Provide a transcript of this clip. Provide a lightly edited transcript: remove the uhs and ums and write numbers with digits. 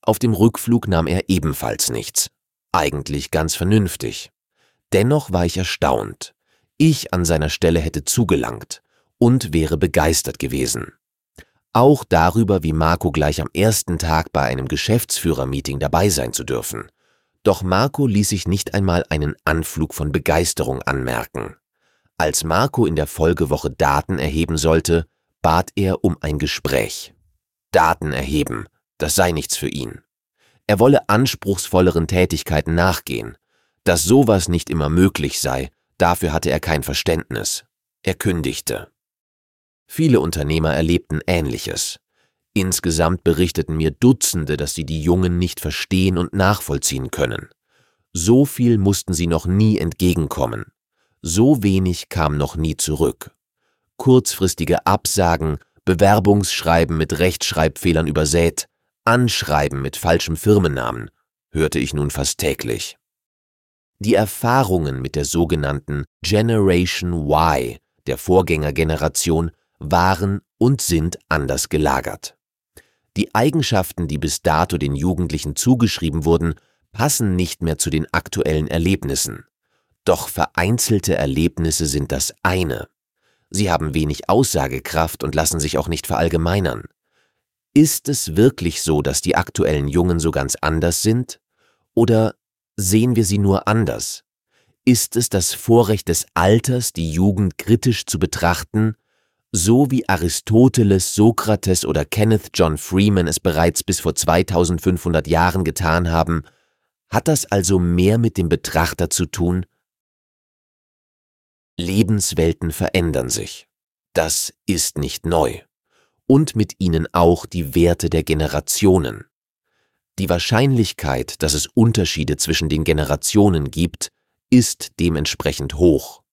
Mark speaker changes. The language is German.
Speaker 1: Auf dem Rückflug nahm er ebenfalls nichts. Eigentlich ganz vernünftig. Dennoch war ich erstaunt. Ich an seiner Stelle hätte zugelangt und wäre begeistert gewesen. Auch darüber, wie Marco gleich am ersten Tag bei einem Geschäftsführermeeting dabei sein zu dürfen. Doch Marco ließ sich nicht einmal einen Anflug von Begeisterung anmerken. Als Marco in der Folgewoche Daten erheben sollte, bat er um ein Gespräch. Daten erheben, das sei nichts für ihn. Er wolle anspruchsvolleren Tätigkeiten nachgehen. Dass sowas nicht immer möglich sei, dafür hatte er kein Verständnis. Er kündigte. Viele Unternehmer erlebten Ähnliches. Insgesamt berichteten mir Dutzende, dass sie die Jungen nicht verstehen und nachvollziehen können. So viel mussten sie noch nie entgegenkommen. So wenig kam noch nie zurück. Kurzfristige Absagen, Bewerbungsschreiben mit Rechtschreibfehlern übersät, Anschreiben mit falschem Firmennamen, hörte ich nun fast täglich. Die Erfahrungen mit der sogenannten Generation Y, der Vorgängergeneration, waren und sind anders gelagert. Die Eigenschaften, die bis dato den Jugendlichen zugeschrieben wurden, passen nicht mehr zu den aktuellen Erlebnissen. Doch vereinzelte Erlebnisse sind das eine. Sie haben wenig Aussagekraft und lassen sich auch nicht verallgemeinern. Ist es wirklich so, dass die aktuellen Jungen so ganz anders sind? Oder sehen wir sie nur anders? Ist es das Vorrecht des Alters, die Jugend kritisch zu betrachten, so wie Aristoteles, Sokrates oder Kenneth John Freeman es bereits bis vor 2500 Jahren getan haben? Hat das also mehr mit dem Betrachter zu tun? Lebenswelten verändern sich. Das ist nicht neu. Und mit ihnen auch die Werte der Generationen. Die Wahrscheinlichkeit, dass es Unterschiede zwischen den Generationen gibt, ist dementsprechend hoch.